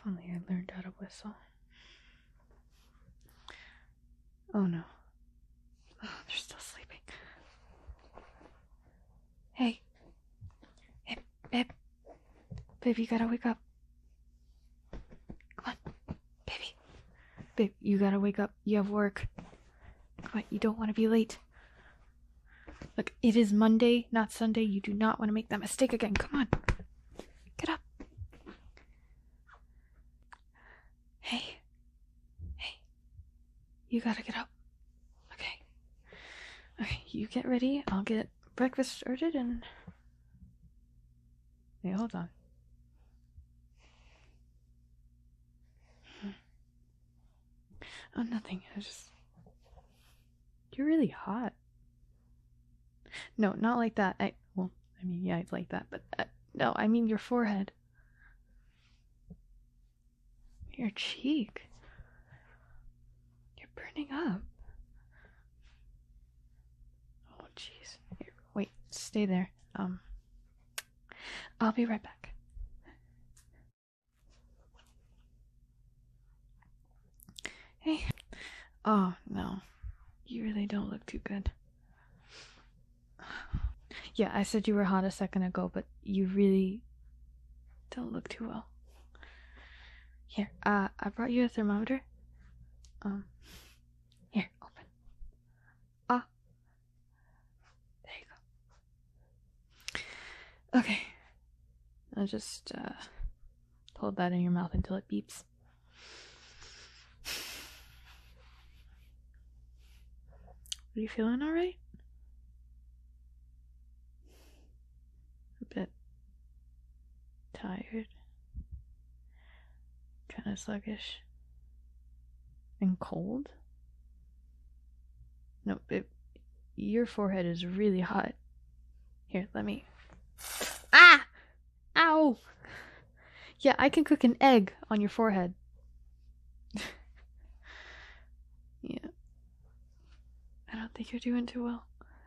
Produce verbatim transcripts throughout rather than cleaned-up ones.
If only I learned how to whistle. Oh no. Oh, they're still sleeping. Hey. Hey, babe. Babe, you gotta wake up. Come on. Baby. Babe, you gotta wake up. You have work. Come on, you don't want to be late. Look, it is Monday, not Sunday. You do not want to make that mistake again. Come on. Get up. Hey. Hey. You gotta get up. Okay. Okay, you get ready. I'll get breakfast started and... Hey, hold on. Oh, nothing. I just... You're really hot. No, not like that. I... Well, I mean, yeah, it's like that, but... Uh, no, I mean your forehead. Your cheek. You're burning up. Oh, jeez. Here, wait, stay there. Um... I'll be right back. Hey. Oh, no. You really don't look too good. Yeah, I said you were hot a second ago, but you really don't look too well. Here, uh, I brought you a thermometer. Um, here, open. Ah. There you go. Okay. I'll just, uh, hold that in your mouth until it beeps. Are you feeling alright? A bit tired. Kind of sluggish. And cold? No, it, your forehead is really hot. Here, let me... Ah! Ow! Yeah, I can cook an egg on your forehead. Yeah. I don't think you're doing too well.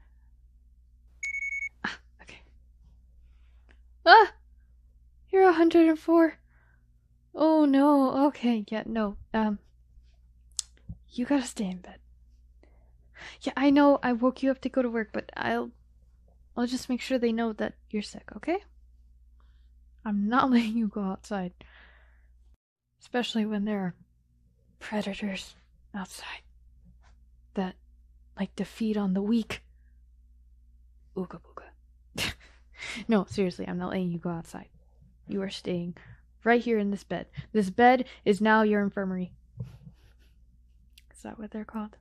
Ah, okay. Ah! You're one hundred four. Oh no, okay, yeah, no. Um, you gotta stay in bed. Yeah, I know I woke you up to go to work, but I'll... I'll just make sure they know that you're sick, okay? I'm not letting you go outside. Especially when there are predators outside that like to feed on the weak. Ooga booga. No, seriously, I'm not letting you go outside. You are staying right here in this bed. This bed is now your infirmary. Is that what they're called?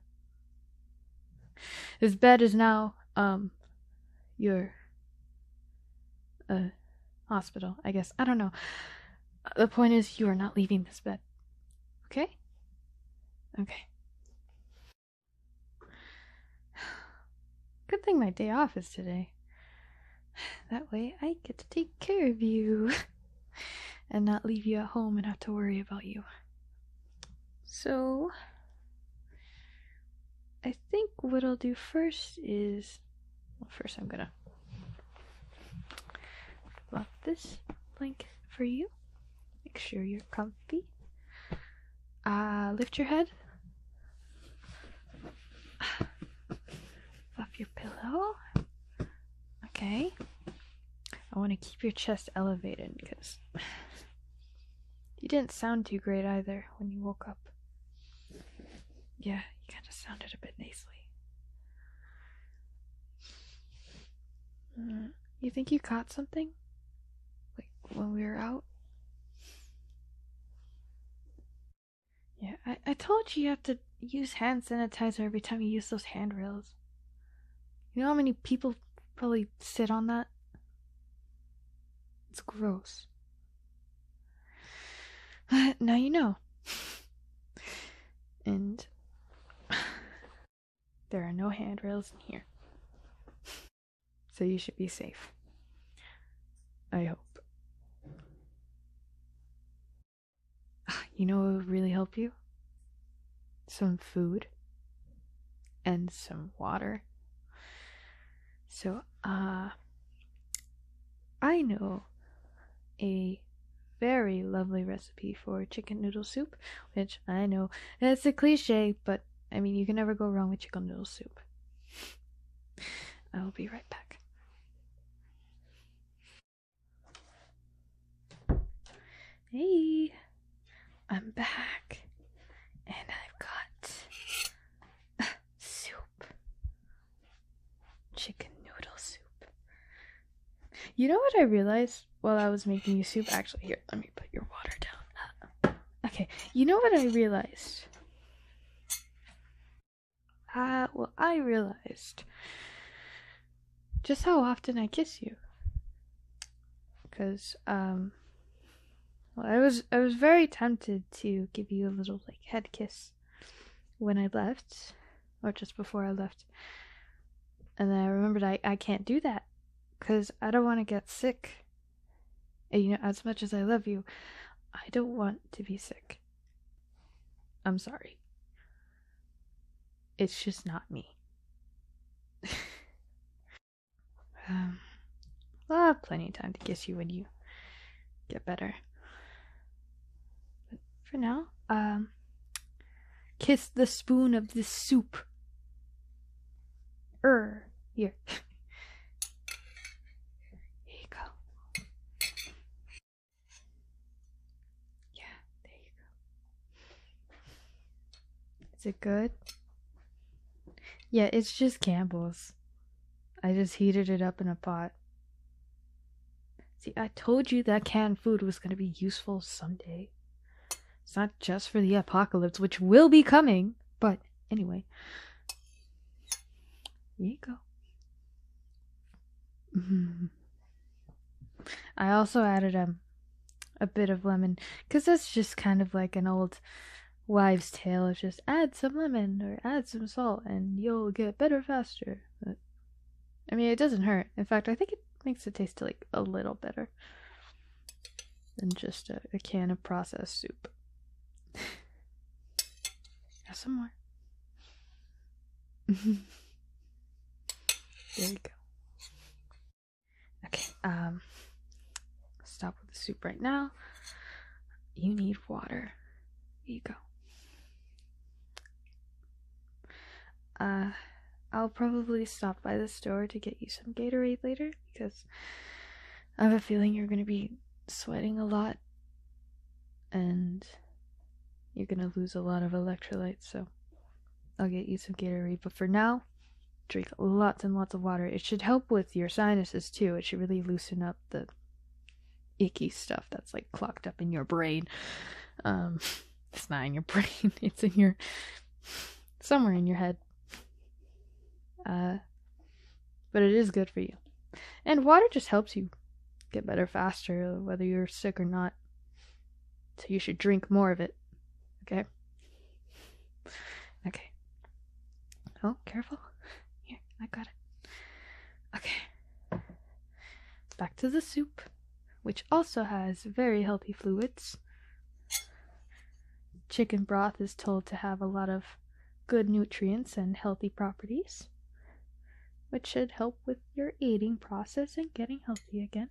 This bed is now, um, your, uh, hospital, I guess. I don't know. The point is, you are not leaving this bed. Okay? Okay. Good thing my day off is today. That way I get to take care of you and not leave you at home and have to worry about you. So, I think what I'll do first is, well, first I'm gonna fluff this blanket for you. Make sure you're comfy. Uh, lift your head. Fluff your pillow. Okay. I want to keep your chest elevated because you didn't sound too great either when you woke up. Yeah, you kind of sounded a bit nasally. Mm, you think you caught something? Like when we were out? Yeah, I, I told you you have to use hand sanitizer every time you use those handrails. You know how many people probably sit on that? It's gross. Now you know. And there are no handrails in here. So you should be safe. I hope. You know what would really help you? Some food. And some water. So, uh... I know a very lovely recipe for chicken noodle soup, which I know it's a cliche, but I mean, you can never go wrong with chicken noodle soup. I will be right back. Hey, I'm back, and I've got uh, soup. Chicken noodle soup. You know what I realized while I was making you soup? Actually, here, let me put your water down. Okay, you know what I realized? Ah, uh, well, I realized just how often I kiss you. Because, um, well, I was, I was very tempted to give you a little, like, head kiss when I left, or just before I left. And then I remembered I, I can't do that, because I don't want to get sick. And, you know, as much as I love you, I don't want to be sick. I'm sorry. It's just not me. um, I'll have plenty of time to kiss you when you get better. But for now, um, kiss the spoon of this soup. Er, here. Here you go. Yeah, there you go. Is it good? Yeah, it's just Campbell's. I just heated it up in a pot. See, I told you that canned food was going to be useful someday. It's not just for the apocalypse, which will be coming, but anyway. Here you go. Mm-hmm. I also added um, a bit of lemon, because that's just kind of like an old wives' tale. It's just add some lemon or add some salt and you'll get better faster. But, I mean, it doesn't hurt. In fact, I think it makes it taste like a little better than just a, a can of processed soup. Got some more. There you go. Okay, um, stop with the soup right now. You need water. Here you go. Uh, I'll probably stop by the store to get you some Gatorade later, because I have a feeling you're going to be sweating a lot, and you're going to lose a lot of electrolytes, so I'll get you some Gatorade. But for now, drink lots and lots of water. It should help with your sinuses, too. It should really loosen up the icky stuff that's, like, clogged up in your brain. Um, it's not in your brain. It's in your... somewhere in your head. Uh, but it is good for you. And water just helps you get better faster, whether you're sick or not. So you should drink more of it. Okay? Okay. Oh, careful. Here, I got it. Okay. Back to the soup, which also has very healthy fluids. Chicken broth is told to have a lot of good nutrients and healthy properties, which should help with your eating process and getting healthy again.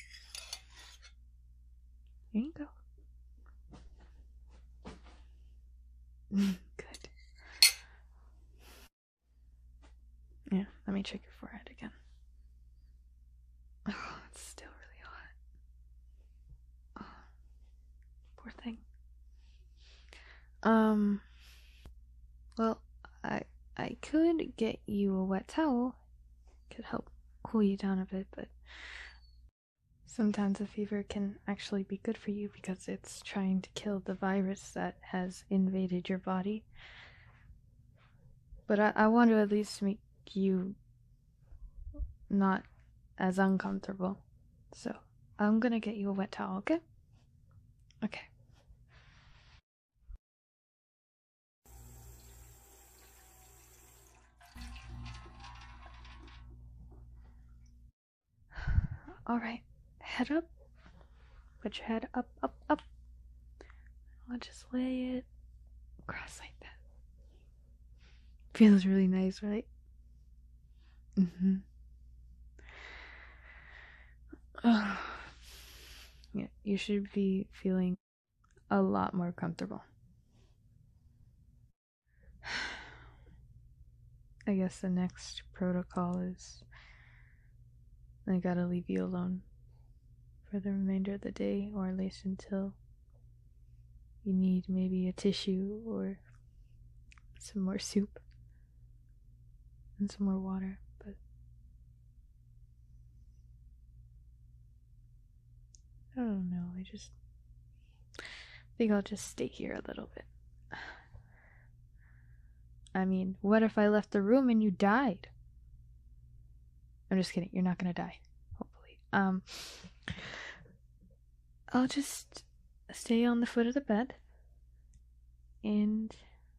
Here you go. Good. Yeah, let me check your forehead again. Oh, it's still really hot. Oh, poor thing. Um, well, I I could get you a wet towel. Could help cool you down a bit, but sometimes a fever can actually be good for you because it's trying to kill the virus that has invaded your body. But I, I want to at least make you not as uncomfortable. So I'm gonna get you a wet towel, okay? Okay. Alright, head up. Put your head up, up, up. I'll just lay it across like that. Feels really nice, right? Mm-hmm. Oh, Yeah, you should be feeling a lot more comfortable. I guess the next protocol is I gotta leave you alone for the remainder of the day, or at least until you need maybe a tissue or some more soup and some more water. But I don't know, I just think I'll just stay here a little bit. I mean, what if I left the room and you died? I'm just kidding, you're not gonna die, hopefully. Um, I'll just stay on the foot of the bed, and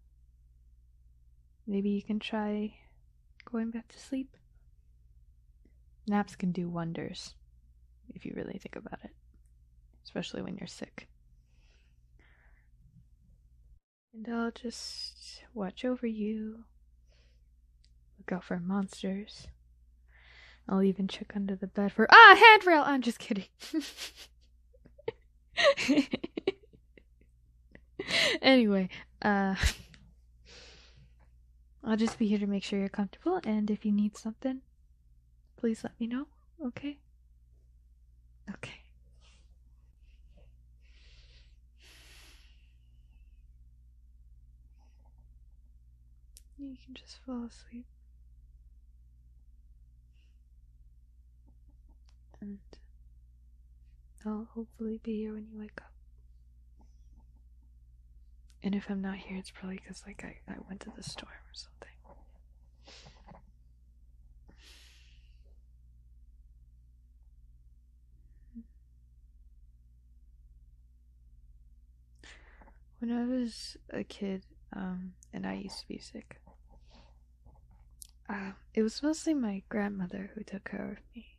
maybe you can try going back to sleep. Naps can do wonders, if you really think about it, especially when you're sick. And I'll just watch over you, look out for monsters. I'll even check under the bed for ah handrail. I'm just kidding. Anyway, uh, I'll just be here to make sure you're comfortable, and if you need something, please let me know. Okay? Okay. You can just fall asleep. And I'll hopefully be here when you wake up. And if I'm not here, it's probably because, like, I, I went to the store or something. When I was a kid, um, and I used to be sick, uh, it was mostly my grandmother who took care of me.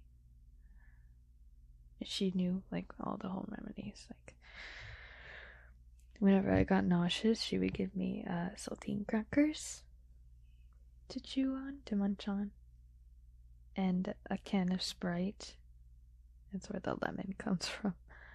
She knew, like, all the home remedies. Like, whenever I got nauseous, she would give me uh, saltine crackers to chew on, to munch on, and a can of Sprite. That's where the lemon comes from.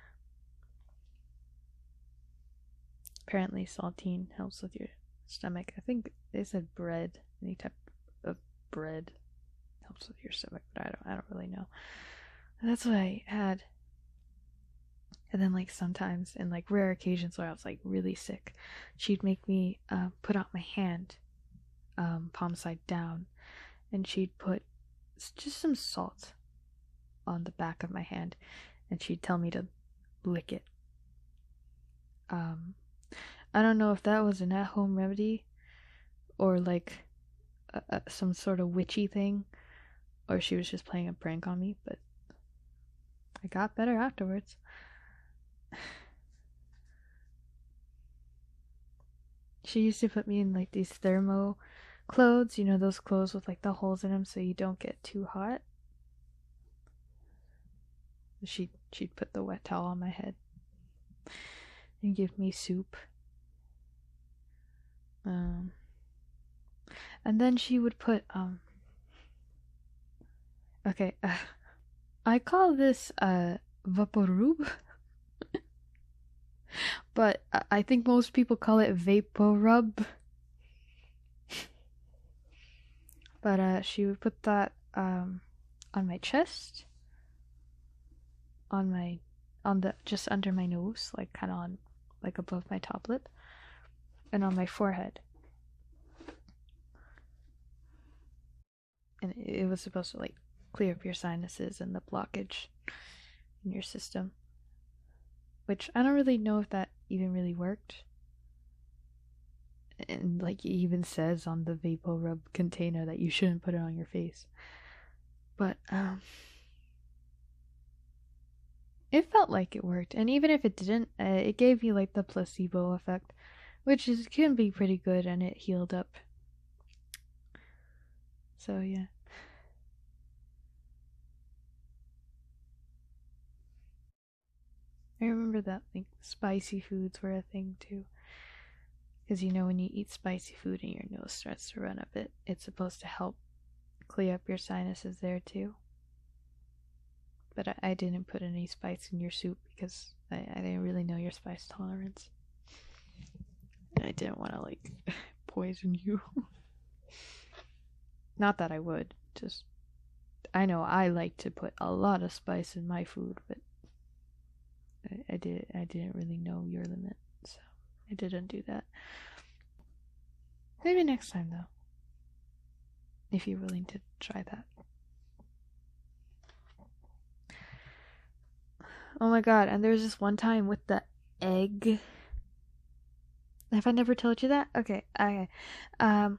Apparently, saltine helps with your stomach. I think they said bread, any type of bread helps with your stomach, but I don't, I don't really know. And that's what I had. And then, like, sometimes, in like rare occasions where I was like really sick, she'd make me uh, put out my hand, um, palm side down, and she'd put just some salt on the back of my hand, and she'd tell me to lick it. Um, I don't know if that was an at-home remedy, or like a, a, some sort of witchy thing, or she was just playing a prank on me, but I got better afterwards. She used to put me in like these thermo clothes, you know, those clothes with like the holes in them so you don't get too hot. She'd, she'd put the wet towel on my head and give me soup. Um, and then she would put, um, okay, uh, I call this, uh, Vaporub. But I think most people call it Vaporub. But uh, she would put that um, on my chest, on my, on the, just under my nose, like kind of on, like above my top lip, and on my forehead. And it was supposed to like clear up your sinuses and the blockage in your system. Which I don't really know if that even really worked. And like it even says on the Vaporub container that you shouldn't put it on your face. But um it felt like it worked, and even if it didn't, uh, it gave you like the placebo effect, which is can be pretty good, and it healed up. So yeah. I remember that like spicy foods were a thing too. Because you know when you eat spicy food and your nose starts to run a bit, it's supposed to help clear up your sinuses there too. but I, I didn't put any spice in your soup because I, I didn't really know your spice tolerance. I didn't want to like poison you. Not that I would, just I know I like to put a lot of spice in my food, but I, I did I didn't really know your limit, so I didn't do that. Maybe next time though, if you're willing to try that. Oh my god, and there was this one time with the egg. Have I never told you that? Okay, okay. Um,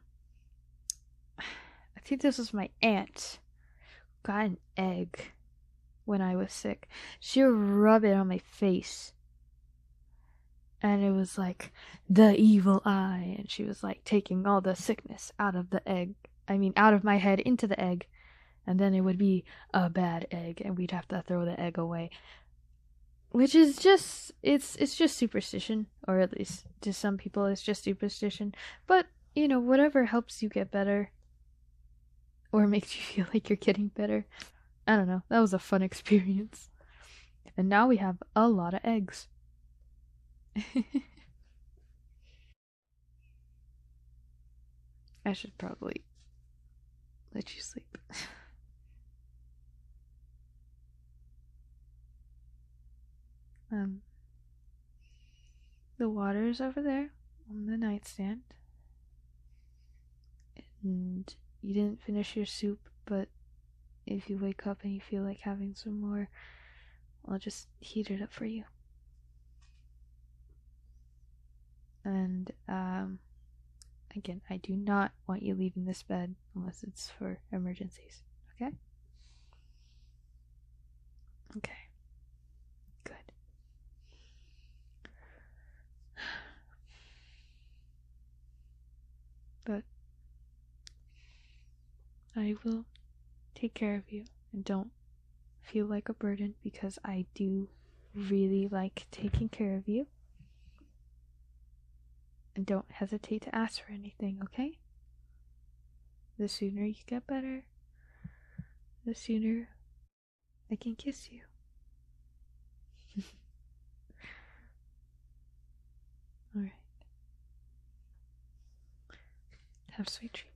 I think this was my aunt. Got an egg when I was sick. She would rub it on my face. And it was like the evil eye. And she was like taking all the sickness out of the egg. I mean, out of my head into the egg. And then it would be a bad egg. And we'd have to throw the egg away. Which is just, it's it's just superstition. Or at least to some people it's just superstition. But, you know, whatever helps you get better. Or makes you feel like you're getting better. I don't know. That was a fun experience. And now we have a lot of eggs. I should probably let you sleep. um, the water's over there on the nightstand. And you didn't finish your soup, but if you wake up and you feel like having some more, I'll just heat it up for you. And, um, again, I do not want you leaving this bed unless it's for emergencies, okay? Okay. Good. But I will take care of you and don't feel like a burden because I do really like taking care of you. And don't hesitate to ask for anything, okay? The sooner you get better, the sooner I can kiss you. Alright. Have sweet dreams.